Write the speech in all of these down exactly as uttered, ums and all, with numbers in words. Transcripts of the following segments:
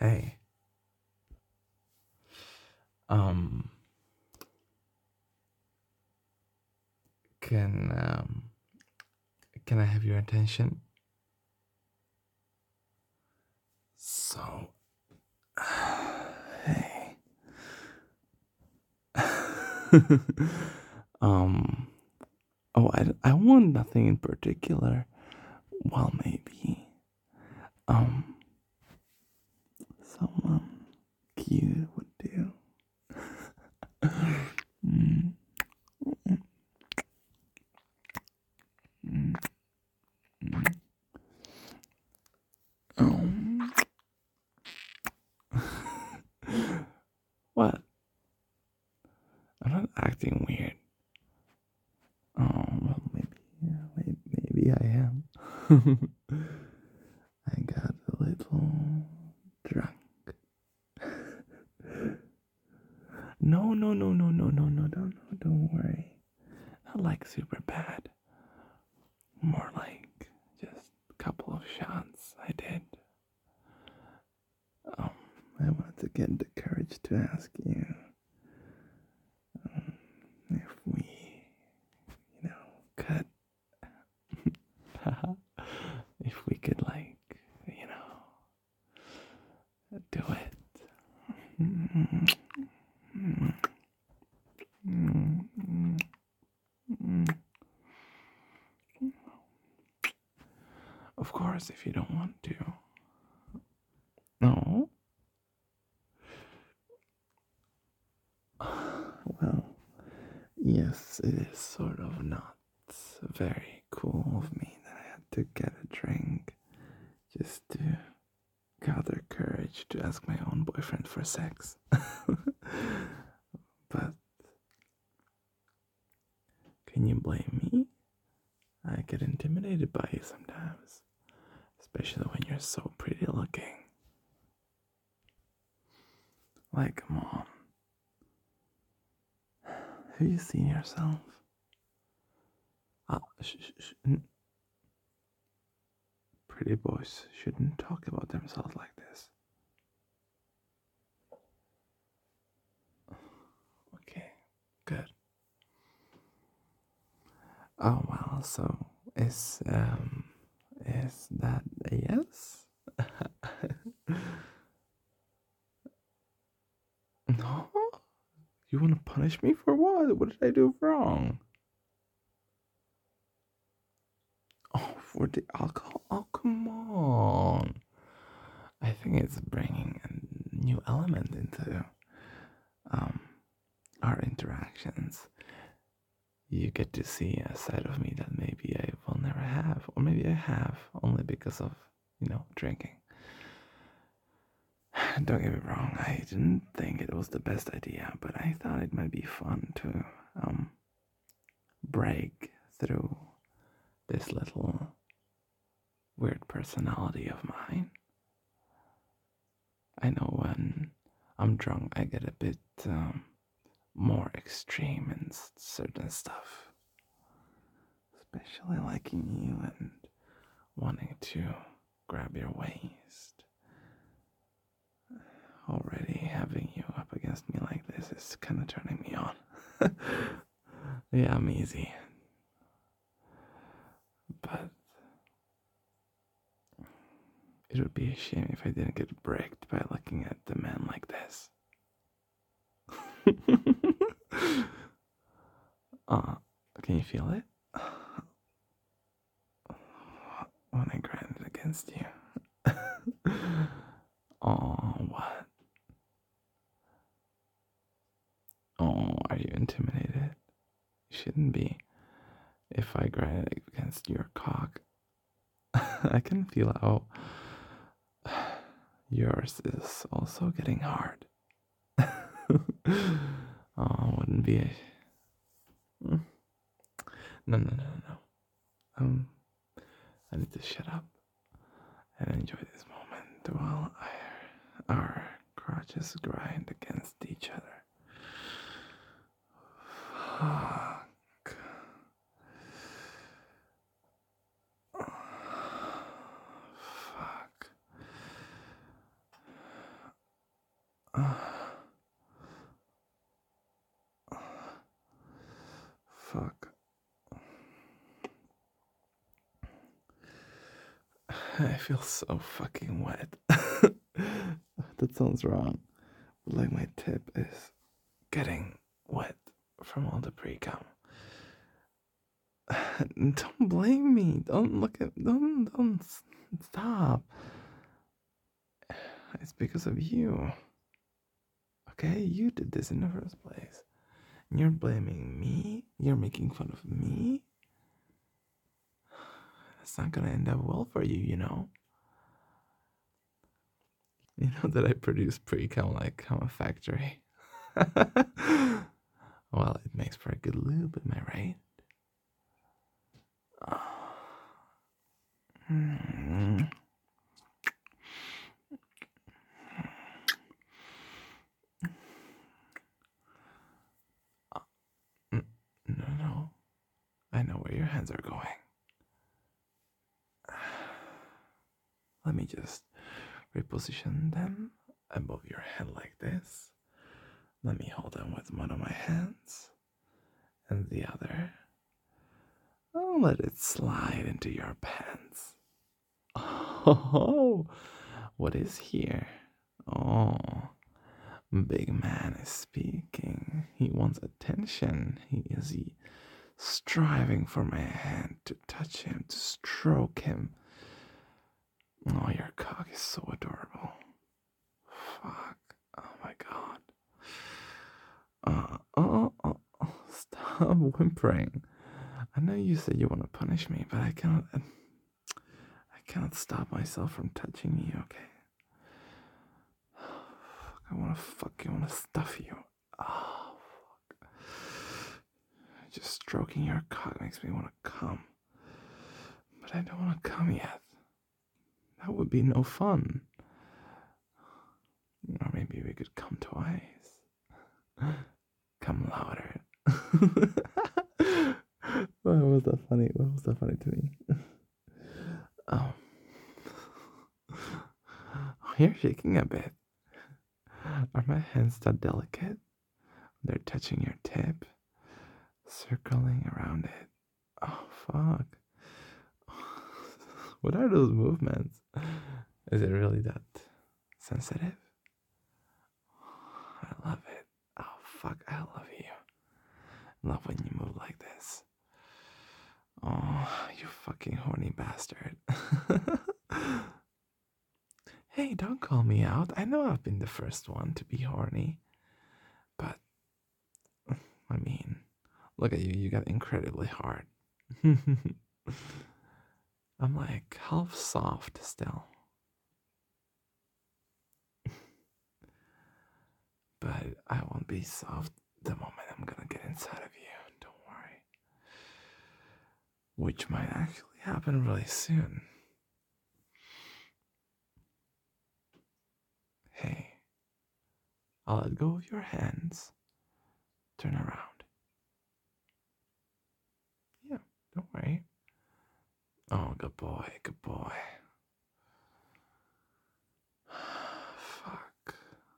Hey, um, can um, can I have your attention? So, hey, um, oh, I, I want nothing in particular. Well, maybe, um, someone cute would do. Mm, mm, mm. Um, what? I'm not acting weird. Oh, well, maybe, yeah, maybe, maybe I am. I got a little drunk. No, no, no, no, no, no, no, don't, no, don't worry. Not like super bad. More like just a couple of shots I did. Um, I wanted to get the courage to ask you um, if we, you know, could, if we could, like, you know, do it. Of course, if you don't want to. No? Well, yes, it is sort of not very cool of me that I had to get a drink just to gather courage to ask my own boyfriend for sex. But can you blame me? I get intimidated by you sometimes, especially when you're so pretty looking. Like, come on. Have you seen yourself? Ah, sh- sh- sh- pretty boys shouldn't talk about themselves like this. Okay, good. Oh well, so is um is that a yes? No? You wanna punish me for what? What did I do wrong? Oh, for the alcohol? Oh, come on. I think it's bringing a new element into um our interactions. You get to see a side of me that maybe I will never have, or maybe I have only because of, you know, drinking. Don't get me wrong, I didn't think it was the best idea, but I thought it might be fun to um, break through this little weird personality of mine. I know when I'm drunk, I get a bit um, more extreme in certain stuff, especially liking you and wanting to grab your waist. Already having you up against me like this is kind of turning me on. Yeah, I'm easy. But it would be a shame if I didn't get bricked by looking at the man like this. uh, can you feel it? When I grind it against you. Oh, what? Oh, are you intimidated? You shouldn't be. If I grind it against your cock, I can feel how yours is also getting hard. Oh, wouldn't be a. No, no, no, no, no. Um, I need to shut up and enjoy this moment while I, our crotches grind against each other. Fuck. Fuck. I feel so fucking wet. That sounds wrong. Like my tip is getting wet from all the pre-cum. Don't blame me. Don't look at. Don't don't stop. It's because of you. Okay, you did this in the first place. And you're blaming me. You're making fun of me. It's not gonna end up well for you, you know. You know that I produce pre-cum like I'm a factory. Well, it makes for a good lube, am I right? Mm. No, no. I know where your hands are going. Let me just reposition them above your head like this. Let me hold them with one of my hands and the other. I'll let it slide into your pants. Oh, what is here? Oh, big man is speaking. He wants attention. He is he striving for my hand to touch him, to stroke him. Oh, your cock is so adorable. Fuck. Oh my god. Uh, oh, oh, oh, stop whimpering. I know you said you want to punish me, but I cannot. I cannot stop myself from touching you. Okay. I want to fuck you. I want to stuff you. Oh, fuck. Just stroking your cock makes me want to come, but I don't want to come yet. That would be no fun. Or maybe we could come twice. Come louder. Why was that funny? Why was that funny to me? Oh. Oh, you're shaking a bit. Are my hands that delicate? They're touching your tip, circling around it. Oh, fuck. What are those movements? Is it really that sensitive? I love it. Oh, fuck, I love you. I love when you move like this. Oh, you fucking horny bastard. Hey, don't call me out. I know I've been the first one to be horny. But, I mean, look at you. You got incredibly hard. I'm like half soft still. But I won't be soft the moment I'm gonna get inside of you. Don't worry. Which might actually happen really soon. Hey, I'll let go of your hands. Turn around. Yeah, don't worry. Oh, good boy, good boy. Fuck.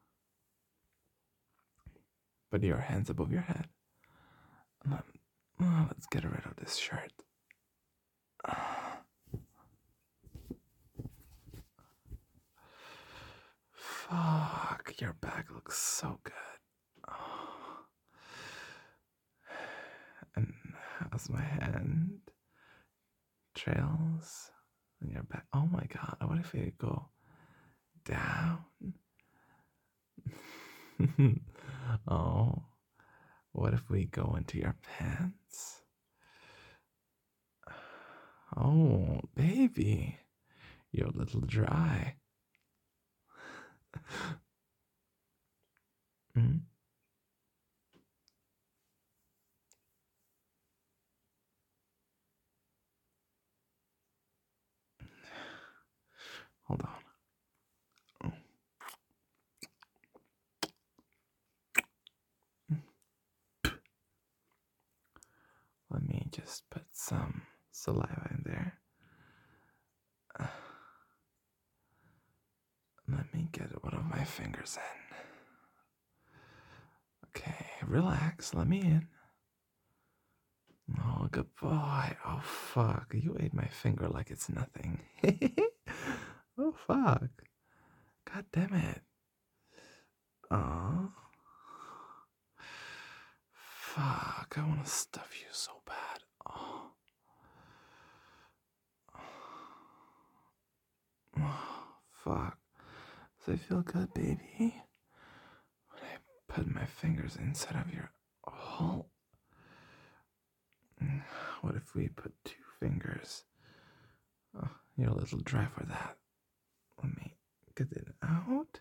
Put your hands above your head. Let, oh, let's get rid of this shirt. Fuck, your back looks so good. Oh. And as my hand trails on your back, oh my god, what if we go down? Oh, what if we go into your pants? Oh, baby, you're a little dry. Mm? Hold on. Let me just put some saliva in there. Let me get one of my fingers in. Okay, relax. Let me in. Oh, good boy. Oh, fuck. You ate my finger like it's nothing. fuck. God damn it. Oh. Fuck, I want to stuff you so bad. Oh. Oh, fuck. Does it feel good, baby? When I put my fingers inside of your hole? What if we put two fingers? Oh, you're a little dry for that. Let me get it out.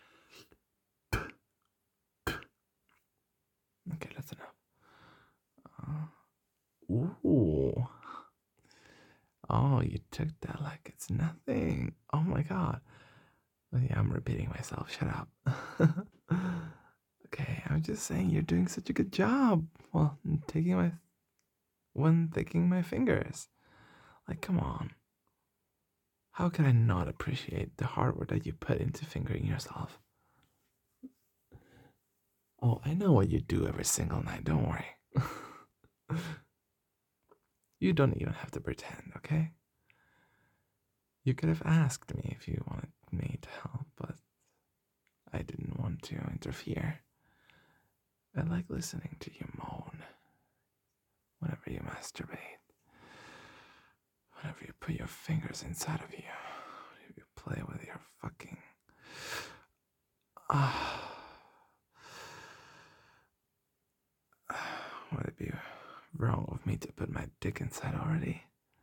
Okay, that's enough. Uh, ooh. Oh, you took that like it's nothing. Oh my god. Yeah, I'm repeating myself. Shut up. Okay, I'm just saying you're doing such a good job. Well, taking my when taking my fingers. Like, come on. How can I not appreciate the hard work that you put into fingering yourself? Oh, I know what you do every single night. Don't worry. You don't even have to pretend, okay? You could have asked me if you wanted me to help, but I didn't want to interfere. I like listening to you moan whenever you masturbate, whenever you put your fingers inside of you, whenever you play with your fucking... Ah. Would it be wrong of me to put my dick inside already?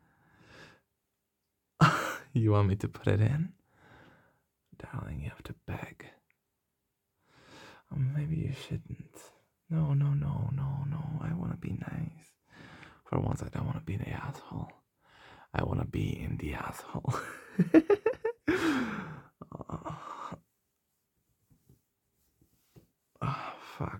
You want me to put it in? Darling, you have to beg. Oh, maybe you shouldn't. No, no, no, no, no. I want to be nice. For once, I don't want to be the asshole. I want to be in the asshole. Oh. Oh, fuck.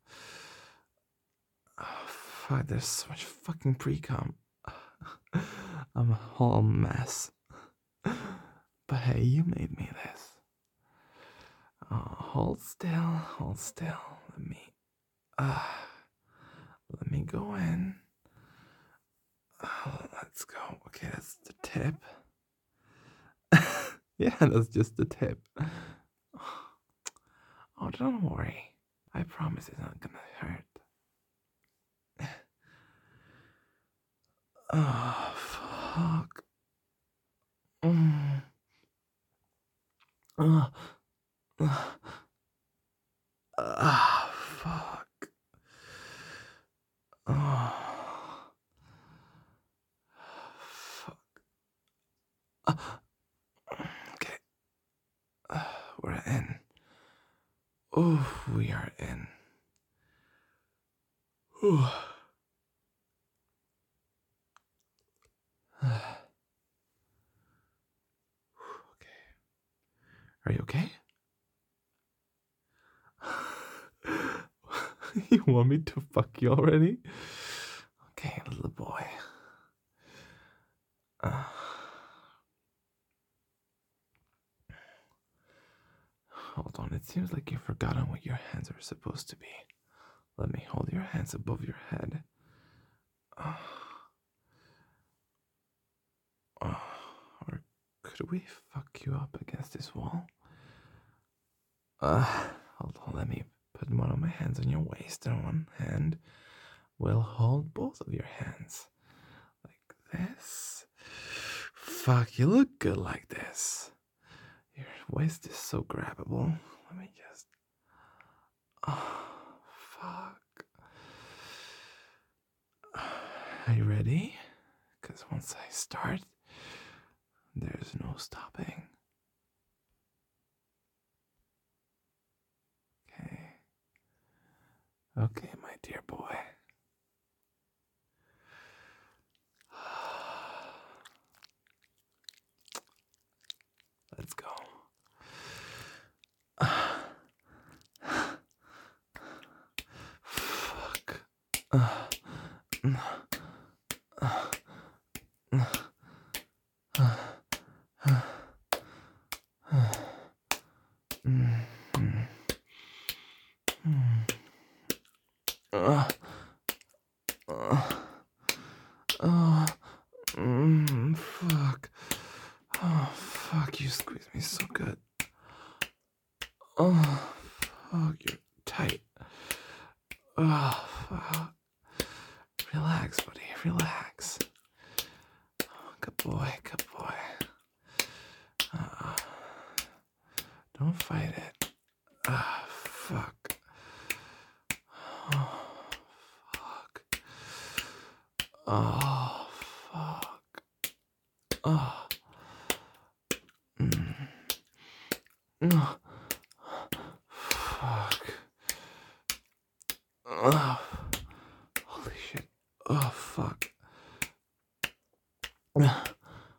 Oh, fuck, there's so much fucking pre-cum. I'm a whole mess. But hey, you made me this. Oh, hold still, hold still. Let me, uh, let me go in. Oh, let's go. Okay, that's the tip. Yeah, that's just the tip. Oh, don't worry. I promise it's not gonna hurt. Oh, fuck. Mm. Uh, uh, uh, fuck. Oh. Fuck. Uh, okay. Uh, we're in. Oh, we are in. Ooh. Okay. Are you okay? You want me to fuck you already? Okay, little boy. Uh, hold on, it seems like you've forgotten what your hands are supposed to be. Let me hold your hands above your head. Uh, uh, or could we fuck you up against this wall? Uh, hold on, let me put one of my hands on your waist and one hand will hold both of your hands. Like this. Fuck, you look good like this. Your waist is so grabbable. Let me just... Oh, fuck. Are you ready? Because once I start, there's no stopping. Okay. Okay, my dear boy. Let's go. Fuck. Uh, uh, uh, Uh, uh, uh, mm, fuck. Oh, fuck, you squeeze me so good. Oh, fuck, you're tight. Oh, fuck. Relax, buddy, relax. Oh, good boy, good boy. Uh, don't fight it. Ah, fuck. Oh, fuck. Oh, fuck. Oh. Mm. Oh. Fuck. Oh. Holy shit. Oh, fuck. Fuck.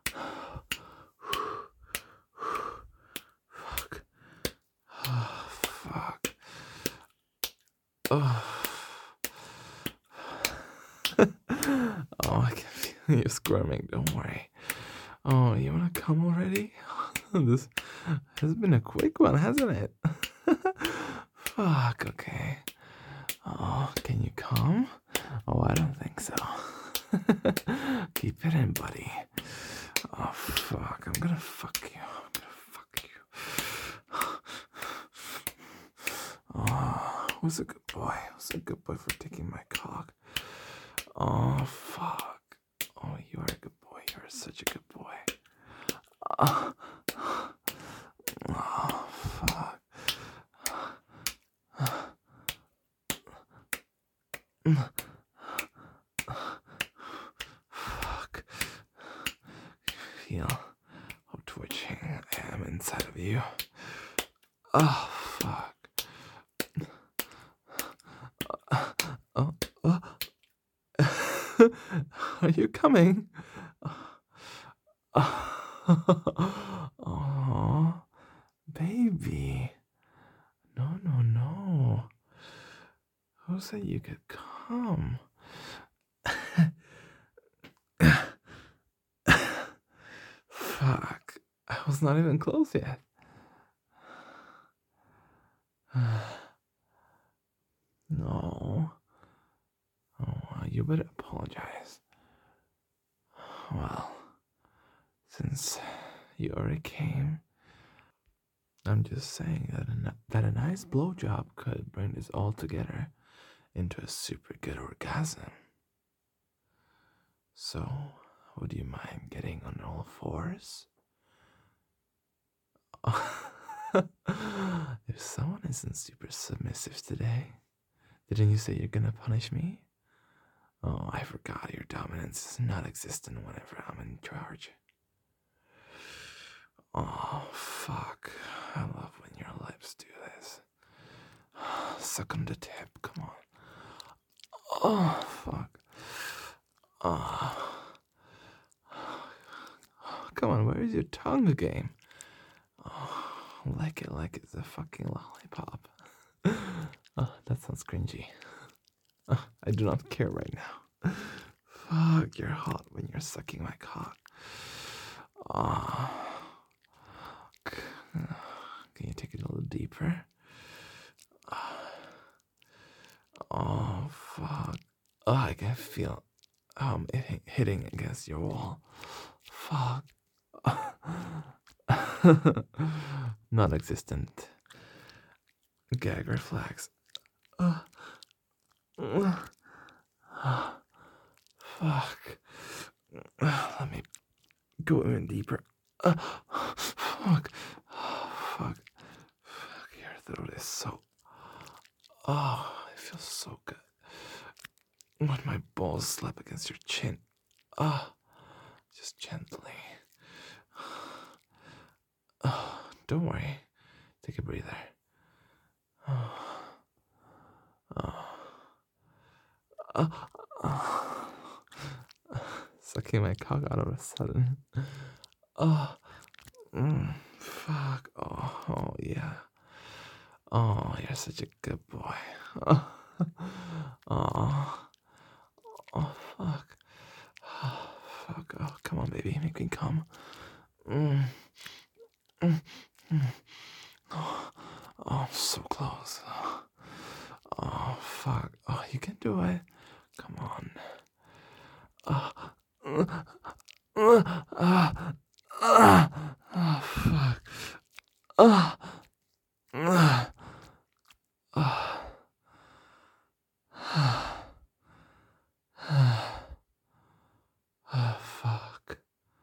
Oh, fuck. Oh. Oh, I can feel you squirming. Don't worry. Oh, you wanna come already? This has been a quick one, hasn't it? Fuck, okay. Oh, can you come? Oh, I don't think so. Keep it in, buddy. Oh, fuck. I'm gonna fuck you. I'm gonna fuck you. Oh, who's a good boy? Who's a good boy for taking my cock? Oh, fuck. Oh, you are a good boy. You are such a good boy. Oh, oh fuck. Fuck. Feel how twitching I am inside of you. Oh, fuck. Oh, oh. Are you coming? Oh, baby. No, no, no. Who said you could come? Fuck. I was not even close yet. No. Oh, you better apologize. Well, since you already came, I'm just saying that a, that a nice blowjob could bring this all together into a super good orgasm. So, would you mind getting on all fours? If someone isn't super submissive today, didn't you say you're gonna punish me? Oh, I forgot your dominance is not existent whenever I'm in charge. Oh, fuck. I love when your lips do this. Suck on the tip, come on. Oh, fuck. Oh. Come on, where is your tongue game? Oh, like it like it's a fucking lollipop. Oh, that sounds cringy. Oh, I do not care right now. Fuck, you're hot when you're sucking my cock. Oh. Can you take it a little deeper? Oh, fuck. Oh, I can feel um it hitting against your wall. Fuck. Non-existent. Gag reflex. Uh, uh, fuck. Uh, let me go even deeper. Uh, fuck. Fuck. Fuck. Your throat is so. Oh, it feels so good. When my balls slap against your chin. Ah, oh, just gently. Oh, don't worry. Take a breather. Oh. Oh. Oh. Oh. Sucking my cock out of a sudden. Oh. Mm, fuck. Oh, oh, yeah. Oh, you're such a good boy. Oh. Oh. Oh, fuck. Oh, fuck. Oh, come on, baby. Make me come. Mm. Mm. Mm. Oh, oh, I'm so close. Oh, fuck. Oh, you can do it. Come on. Oh, uh, uh, uh, uh, oh, fuck. Oh, fuck.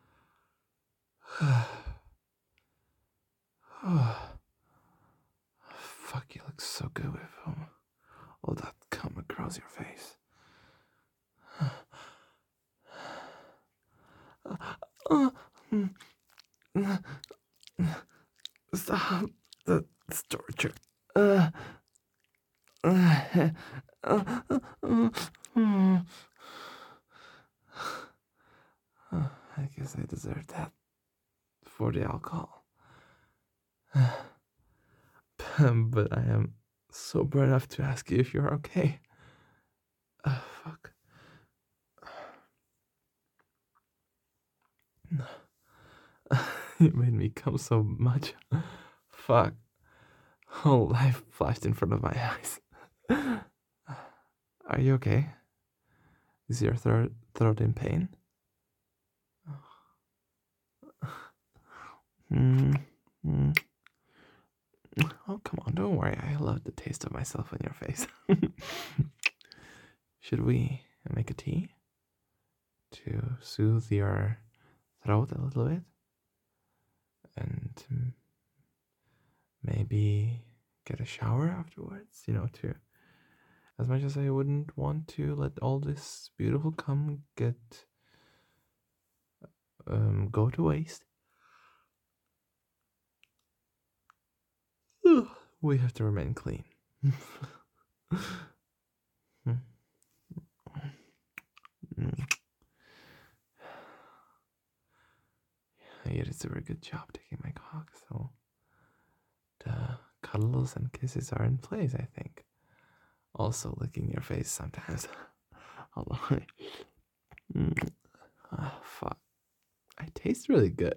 Oh, fuck, you look so good with um, all that cum across your face. Stop. That's torture. Uh, uh, uh, uh, uh, I guess I deserve that for the alcohol. But I am sober enough to ask you if you're okay. Uh, fuck. You made me come so much. Fuck. Whole life flashed in front of my eyes. Are you okay? Is your throat throat in pain? Mm, mm. Oh, come on, don't worry. I love the taste of myself on your face. Should we make a tea to soothe your throat a little bit? And maybe get a shower afterwards, you know, to as much as I wouldn't want to let all this beautiful cum get um go to waste. We have to remain clean. You did a very good job taking my cock, so the cuddles and kisses are in place, I think. Also licking your face sometimes. Hold on. Mm. Oh, fuck. I taste really good.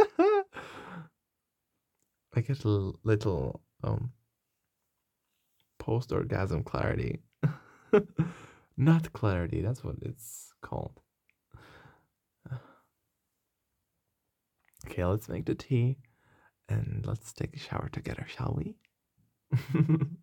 I get a little um post orgasm clarity. Not clarity, that's what it's called. Okay, let's make the tea and let's take a shower together, shall we?